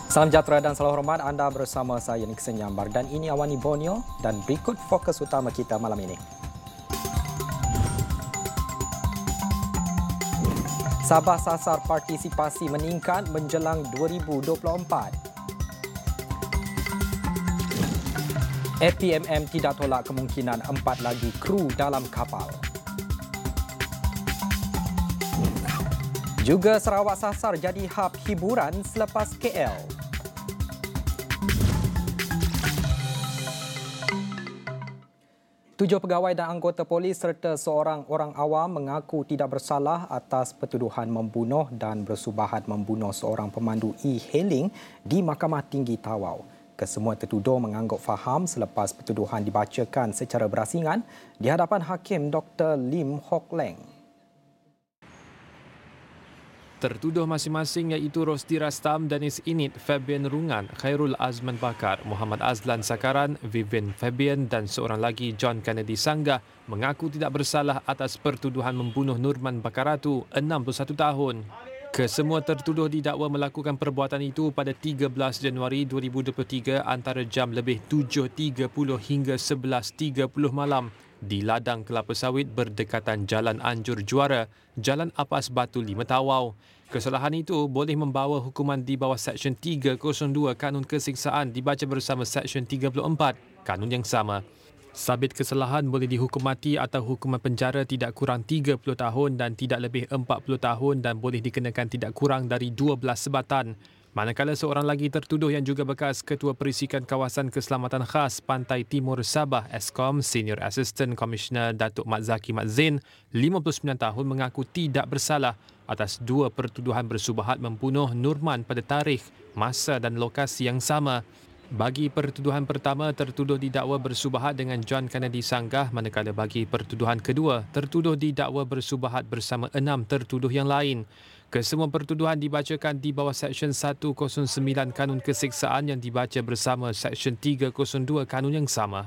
Salam sejahtera dan salam hormat, anda bersama saya Nixon Yambar dan ini Awani Borneo dan berikut fokus utama kita malam ini. Sabah sasar partisipasi meningkat menjelang 2024. APMM tidak tolak kemungkinan 4 lagi kru dalam kapal. Juga Sarawak sasar jadi hub hiburan selepas KL. Tujuh pegawai dan anggota polis serta seorang orang awam mengaku tidak bersalah atas pertuduhan membunuh dan bersubahat membunuh seorang pemandu e-hailing di Mahkamah Tinggi Tawau. Kesemua tertuduh mengangguk faham selepas pertuduhan dibacakan secara berasingan di hadapan Hakim Dr. Lim Hock Leng. Tertuduh masing-masing iaitu Rosdi Rastam, Danis Init, Fabian Rungan, Khairul Azman Bakar, Muhammad Azlan Sakaran, Vivian Fabian dan seorang lagi John Kennedy Sanggah mengaku tidak bersalah atas pertuduhan membunuh Nurman Bakaratu, 61 tahun. Kesemua tertuduh didakwa melakukan perbuatan itu pada 13 Januari 2023 antara jam lebih 7.30 hingga 11.30 malam di ladang kelapa sawit berdekatan Jalan Anjur Juara, Jalan Apas Batu 5 Tawau. Kesalahan itu boleh membawa hukuman di bawah Seksyen 302 Kanun Kesiksaan dibaca bersama Seksyen 34 Kanun yang sama. Sabit kesalahan boleh dihukum mati atau hukuman penjara tidak kurang 30 tahun dan tidak lebih 40 tahun dan boleh dikenakan tidak kurang dari 12 sebatan. Manakala seorang lagi tertuduh yang juga bekas Ketua Perisikan Kawasan Keselamatan Khas Pantai Timur Sabah Eskom Senior Assistant Commissioner Datuk Mat Zaki Mat Zain, 59 tahun mengaku tidak bersalah atas dua pertuduhan bersubahat membunuh Nurman pada tarikh, masa dan lokasi yang sama. Bagi pertuduhan pertama, tertuduh didakwa bersubahat dengan John Kennedy Sanggah, manakala bagi pertuduhan kedua, tertuduh didakwa bersubahat bersama 6 tertuduh yang lain. Kesemua pertuduhan dibacakan di bawah Seksyen 109 Kanun Kesiksaan yang dibaca bersama Seksyen 302 Kanun yang sama.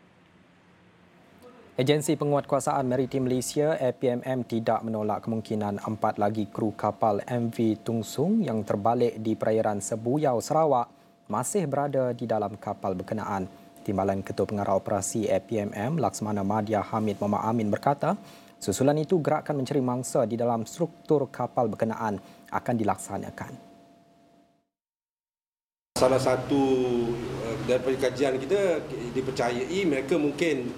Agensi Penguatkuasaan Maritim Malaysia APMM tidak menolak kemungkinan 4 lagi kru kapal MV Tungsung yang terbalik di perairan Sebuyau, Sarawak masih berada di dalam kapal berkenaan. Timbalan Ketua Pengarah Operasi APMM Laksmana Madya Hamid Muhammad Amin berkata, susulan itu gerakan mencari mangsa di dalam struktur kapal berkenaan akan dilaksanakan. Salah satu daripada kajian kita dipercayai mereka mungkin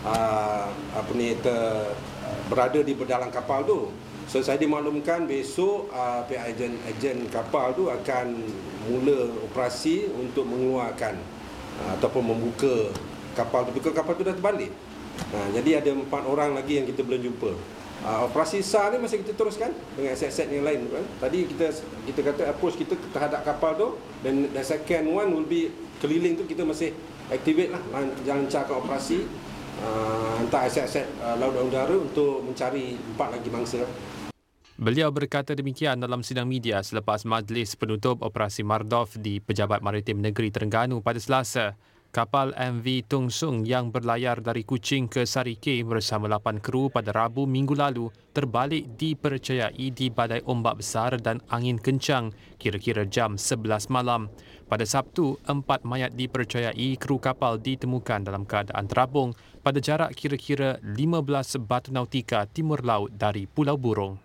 berada di dalam kapal tu. So saya dimaklumkan besok pihak ejen kapal tu akan mula operasi untuk mengeluarkan ataupun membuka kapal tu. Kapal tu dah terbalik. Jadi ada 4 orang lagi yang kita belum jumpa. Operasi SAR ni masih kita teruskan dengan aset-aset yang lain. Tadi kita kata approach kita terhadap kapal tu dan second one will be keliling tu kita masih activate lah lancarkan operasi hantar aset-aset laut dan udara untuk mencari 4 lagi mangsa. Beliau berkata demikian dalam sidang media selepas majlis penutup operasi Mardov di Pejabat Maritim Negeri Terengganu pada Selasa. Kapal MV Tungsung yang berlayar dari Kuching ke Sarike bersama 8 kru pada Rabu minggu lalu terbalik dipercayai di badai ombak besar dan angin kencang kira-kira jam 11 malam. Pada Sabtu, 4 mayat dipercayai kru kapal ditemukan dalam keadaan terapung pada jarak kira-kira 15 batu nautika timur laut dari Pulau Burung.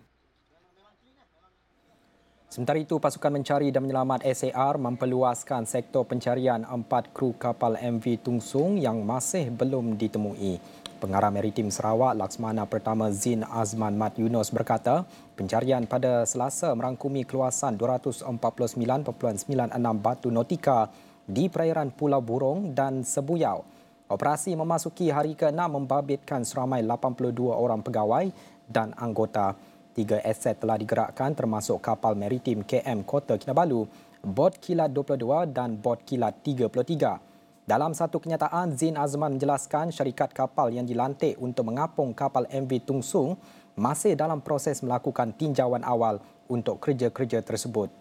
Sementara itu, pasukan mencari dan menyelamat SAR memperluaskan sektor pencarian 4 kru kapal MV Tungsung yang masih belum ditemui. Pengarah Maritim Sarawak Laksmana Pertama Zin Azman Mat Yunus berkata, pencarian pada Selasa merangkumi keluasan 249.96 batu nautika di perairan Pulau Burung dan Sebuyau. Operasi memasuki hari ke-6 membabitkan seramai 82 orang pegawai dan anggota. 3 aset telah digerakkan termasuk kapal maritim KM Kota Kinabalu, bot kilat 22 dan bot kilat 33. Dalam satu kenyataan, Zin Azman menjelaskan syarikat kapal yang dilantik untuk mengapung kapal MV Tungsung masih dalam proses melakukan tinjauan awal untuk kerja-kerja tersebut.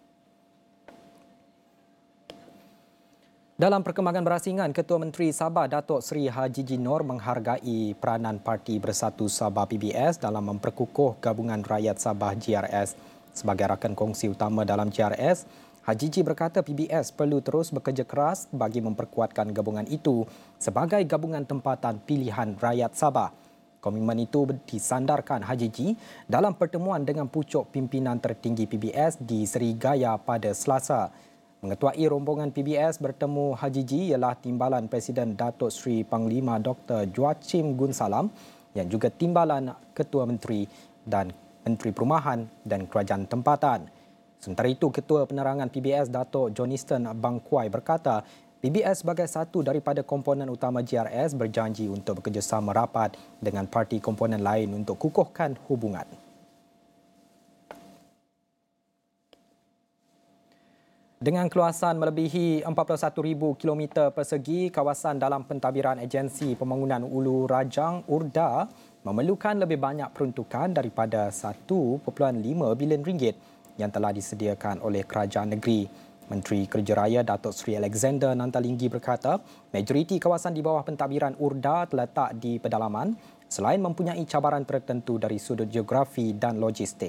Dalam perkembangan berasingan, Ketua Menteri Sabah Datuk Seri Haji Jinor menghargai peranan Parti Bersatu Sabah PBS dalam memperkukuh Gabungan Rakyat Sabah GRS. Sebagai rakan kongsi utama dalam GRS, Hajiji berkata PBS perlu terus bekerja keras bagi memperkuatkan gabungan itu sebagai gabungan tempatan pilihan rakyat Sabah. Komitmen itu disandarkan Hajiji dalam pertemuan dengan pucuk pimpinan tertinggi PBS di Serigaya pada Selasa. Mengetuai rombongan PBS bertemu Hajiji ialah Timbalan Presiden Datuk Seri Panglima Dr. Joachim Gunsalam yang juga Timbalan Ketua Menteri dan Menteri Perumahan dan Kerajaan Tempatan. Sementara itu, Ketua Penerangan PBS Datuk Johnston Bangkuai berkata PBS sebagai satu daripada komponen utama GRS berjanji untuk bekerjasama rapat dengan parti komponen lain untuk kukuhkan hubungan. Dengan keluasan melebihi 41,000 km persegi, kawasan dalam pentadbiran Agensi Pembangunan Ulu Rajang URDA memerlukan lebih banyak peruntukan daripada 1.5 bilion ringgit yang telah disediakan oleh kerajaan negeri. Menteri Kerja Raya Datuk Seri Alexander Nantalinggi berkata, majoriti kawasan di bawah pentadbiran URDA terletak di pedalaman selain mempunyai cabaran tertentu dari sudut geografi dan logistik.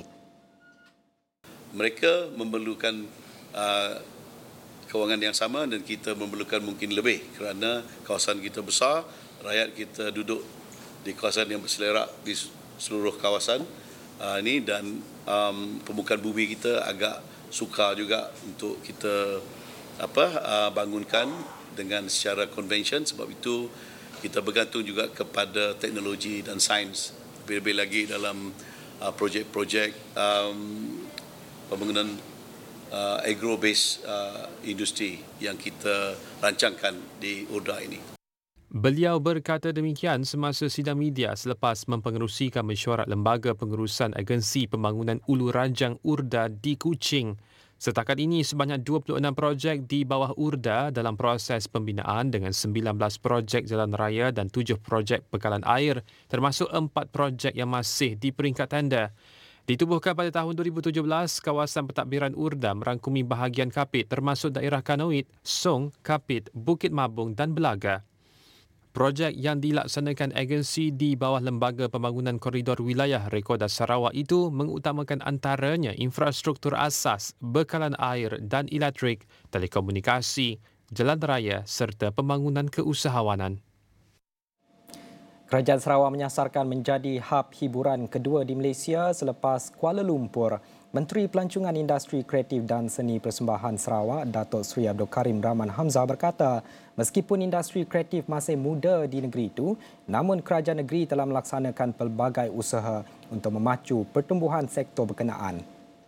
Mereka memerlukan kewangan yang sama dan kita memerlukan mungkin lebih kerana kawasan kita besar, rakyat kita duduk di kawasan yang berselerak di seluruh kawasan ini dan permukaan bumi kita agak sukar juga untuk kita bangunkan dengan secara konvensyen. Sebab itu kita bergantung juga kepada teknologi dan sains, lebih-lebih lagi dalam projek-projek pembangunan agro-based industri yang kita rancangkan di URDA ini. Beliau berkata demikian semasa sidang media selepas mempengerusikan mesyuarat Lembaga Pengurusan Agensi Pembangunan Ulu Rajang URDA di Kuching. Setakat ini, sebanyak 26 projek di bawah URDA dalam proses pembinaan dengan 19 projek jalan raya dan 7 projek bekalan air, termasuk 4 projek yang masih di peringkat tender. Ditubuhkan pada tahun 2017, kawasan pentadbiran URDA merangkumi bahagian Kapit termasuk daerah Kanouit, Song, Kapit, Bukit Mabung dan Belaga. Projek yang dilaksanakan agensi di bawah Lembaga Pembangunan Koridor Wilayah Rekoda Sarawak itu mengutamakan antaranya infrastruktur asas, bekalan air dan elektrik, telekomunikasi, jalan raya serta pembangunan keusahawanan. Kerajaan Sarawak menyasarkan menjadi hub hiburan kedua di Malaysia selepas Kuala Lumpur. Menteri Pelancongan Industri Kreatif dan Seni Persembahan Sarawak, Datuk Seri Abdul Karim Rahman Hamzah berkata, meskipun industri kreatif masih muda di negeri itu, namun kerajaan negeri telah melaksanakan pelbagai usaha untuk memacu pertumbuhan sektor berkenaan.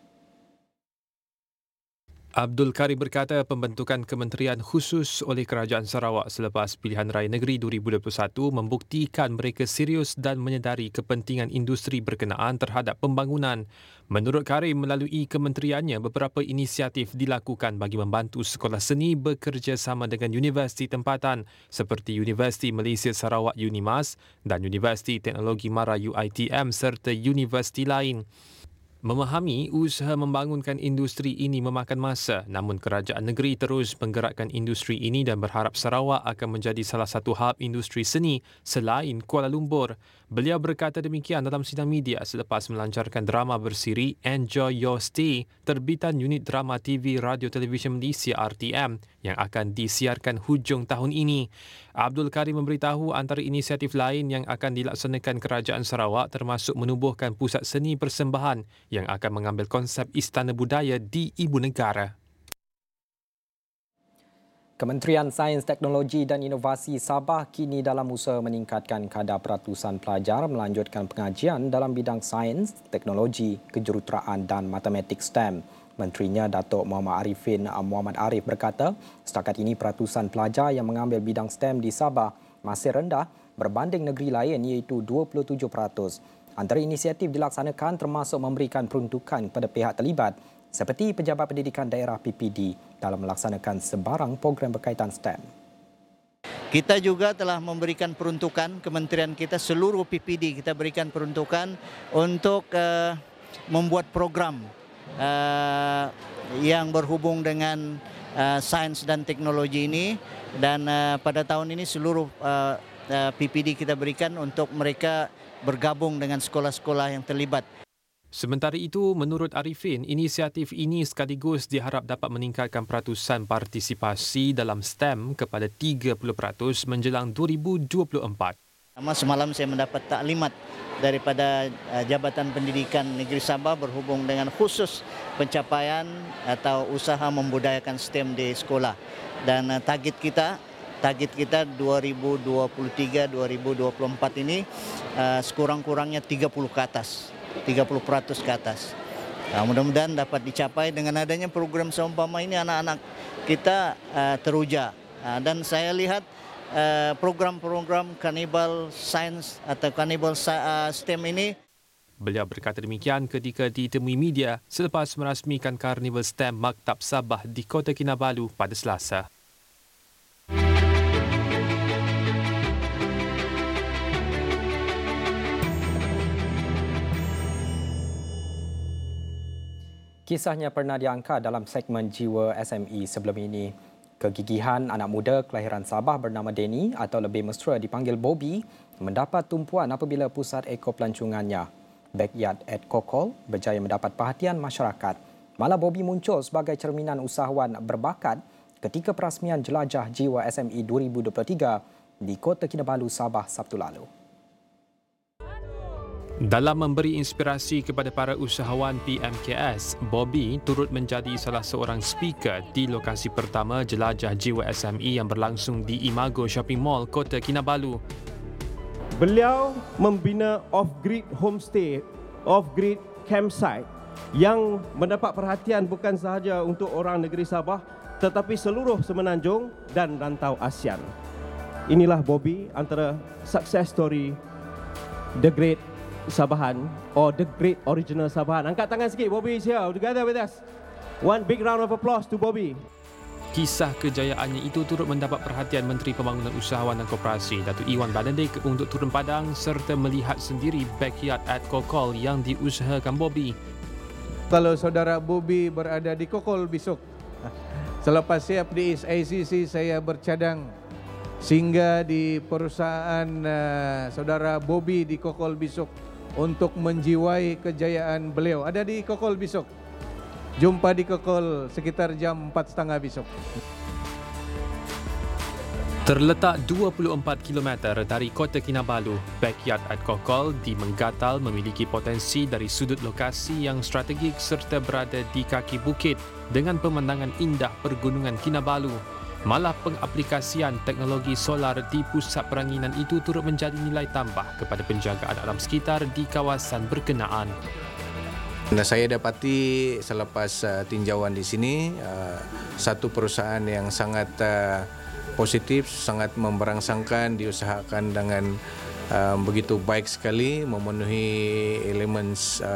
Abdul Karim berkata pembentukan kementerian khusus oleh Kerajaan Sarawak selepas pilihan raya negeri 2021 membuktikan mereka serius dan menyedari kepentingan industri berkenaan terhadap pembangunan. Menurut Karim, melalui kementeriannya, beberapa inisiatif dilakukan bagi membantu sekolah seni bekerjasama dengan universiti tempatan seperti Universiti Malaysia Sarawak UNIMAS dan Universiti Teknologi Mara UiTM serta universiti lain. Memahami usaha membangunkan industri ini memakan masa, namun kerajaan negeri terus menggerakkan industri ini dan berharap Sarawak akan menjadi salah satu hub industri seni selain Kuala Lumpur. Beliau berkata demikian dalam sidang media selepas melancarkan drama bersiri Enjoy Your Stay, terbitan unit drama TV Radio Televisyen Malaysia RTM yang akan disiarkan hujung tahun ini. Abdul Karim memberitahu antara inisiatif lain yang akan dilaksanakan Kerajaan Sarawak termasuk menubuhkan pusat seni persembahan yang akan mengambil konsep istana budaya di ibu negara. Kementerian Sains, Teknologi dan Inovasi Sabah kini dalam usaha meningkatkan kadar peratusan pelajar melanjutkan pengajian dalam bidang sains, teknologi, kejuruteraan dan matematik STEM. Menterinya Datuk Muhammad Arifin Muhammad Arif berkata, setakat ini peratusan pelajar yang mengambil bidang STEM di Sabah masih rendah berbanding negeri lain iaitu 27%. Antara inisiatif dilaksanakan termasuk memberikan peruntukan kepada pihak terlibat seperti Pejabat Pendidikan Daerah PPD dalam melaksanakan sebarang program berkaitan STEM. Kita juga telah memberikan peruntukan, kementerian kita seluruh PPD kita berikan peruntukan untuk membuat program yang berhubung dengan sains dan teknologi ini, dan pada tahun ini seluruh PPD kita berikan untuk mereka bergabung dengan sekolah-sekolah yang terlibat. Sementara itu, menurut Arifin, inisiatif ini sekaligus diharap dapat meningkatkan peratusan partisipasi dalam STEM kepada 30% menjelang 2024. Semalam saya mendapat taklimat daripada Jabatan Pendidikan Negeri Sabah berhubung dengan khusus pencapaian atau usaha membudayakan STEM di sekolah. Dan target kita 2023-2024 ini sekurang-kurangnya 30% ke atas. Mudah-mudahan dapat dicapai dengan adanya program seumpama ini, anak-anak kita teruja. Dan saya lihat program-program Carnival Science atau Carnival STEM ini. Beliau berkata demikian ketika ditemui media selepas merasmikan Carnival STEM Maktab Sabah di Kota Kinabalu pada Selasa. Kisahnya pernah diangkat dalam segmen Jiwa SME sebelum ini. Kegigihan anak muda kelahiran Sabah bernama Denny atau lebih mesra dipanggil Bobby mendapat tumpuan apabila pusat ekopelancongannya Backyard at Kokol berjaya mendapat perhatian masyarakat. Malah Bobby muncul sebagai cerminan usahawan berbakat ketika perasmian Jelajah Jiwa SME 2023 di Kota Kinabalu, Sabah Sabtu lalu. Dalam memberi inspirasi kepada para usahawan PMKS, Bobby turut menjadi salah seorang speaker di lokasi pertama Jelajah Jiwa SME yang berlangsung di Imago Shopping Mall, Kota Kinabalu. Beliau membina off-grid homestay, off-grid campsite yang mendapat perhatian bukan sahaja untuk orang negeri Sabah tetapi seluruh semenanjung dan rantau ASEAN. Inilah Bobby, antara success story The Great Sabahan or The Great Original Sabahan. Angkat tangan sikit, Bobby is here together with us. One big round of applause to Bobby. Kisah kejayaannya itu turut mendapat perhatian Menteri Pembangunan Usahawan dan Koperasi Datuk Iwan Benedict untuk turun padang serta melihat sendiri Backyard at Kokol yang diusahakan Bobby. Kalau saudara Bobby berada di Kokol besok, selepas siap di ACC, saya bercadang singgah di perusahaan saudara Bobby di Kokol besok untuk menjiwai kejayaan beliau. Ada di Kokol besok. Jumpa di Kokol sekitar jam 4.30 besok. Terletak 24 km dari Kota Kinabalu, Backyard at Kokol di Menggatal memiliki potensi dari sudut lokasi yang strategik serta berada di kaki bukit dengan pemandangan indah Pergunungan Kinabalu. Malah pengaplikasian teknologi solar di pusat peranginan itu turut menjadi nilai tambah kepada penjagaan alam sekitar di kawasan berkenaan. Saya dapati selepas tinjauan di sini, satu perusahaan yang sangat positif, sangat memberangsangkan, diusahakan dengan begitu baik sekali, memenuhi elemen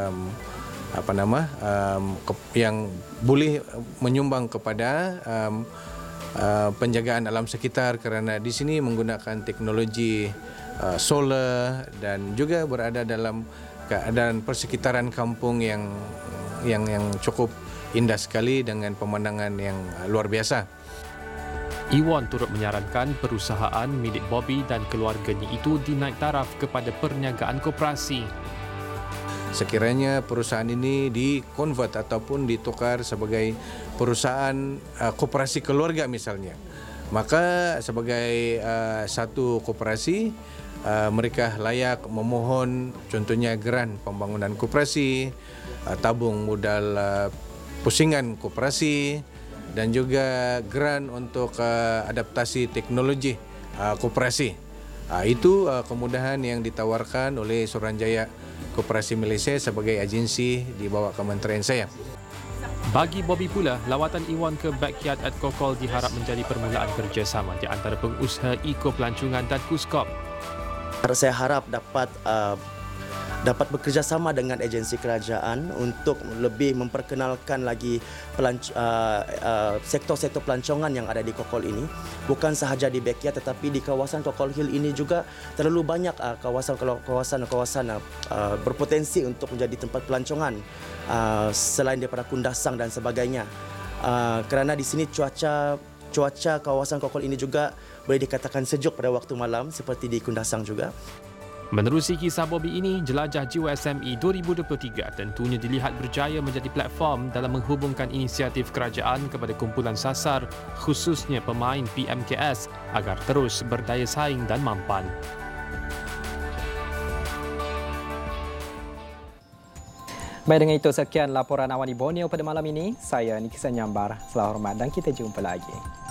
yang boleh menyumbang kepada penjagaan alam sekitar kerana di sini menggunakan teknologi solar dan juga berada dalam keadaan persekitaran kampung yang cukup indah sekali dengan pemandangan yang luar biasa. Iwan turut menyarankan perusahaan milik Bobby dan keluarganya itu dinaik taraf kepada perniagaan koperasi. Sekiranya perusahaan ini dikonvert ataupun ditukar sebagai perusahaan koperasi keluarga misalnya, maka sebagai satu koperasi mereka layak memohon contohnya geran pembangunan koperasi, tabung modal pusingan koperasi dan juga geran untuk adaptasi teknologi koperasi. Itu kemudahan yang ditawarkan oleh Suruhanjaya Koperasi Malaysia sebagai agensi di bawah kementerian saya. Bagi Bobby pula, lawatan Iwan ke Backyard at Kokol diharap menjadi permulaan kerjasama di antara pengusaha ekopelancongan dan KUSKOP. Saya harap dapat bekerjasama dengan agensi kerajaan untuk lebih memperkenalkan lagi sektor-sektor pelancongan yang ada di Kokol ini. Bukan sahaja di Backyard tetapi di kawasan Kokol Hill ini juga terlalu banyak kawasan berpotensi untuk menjadi tempat pelancongan selain daripada Kundasang dan sebagainya. Kerana di sini cuaca kawasan Kokol ini juga boleh dikatakan sejuk pada waktu malam seperti di Kundasang juga. Menerusi kisah Bobby ini, Jelajah Jiwa SME 2023 tentunya dilihat berjaya menjadi platform dalam menghubungkan inisiatif kerajaan kepada kumpulan sasar, khususnya pemain PMKS agar terus berdaya saing dan mampan. Baik, dengan itu sekian laporan Awani Borneo pada malam ini. Saya Nikisan Nyambar. Selamat hormat dan kita jumpa lagi.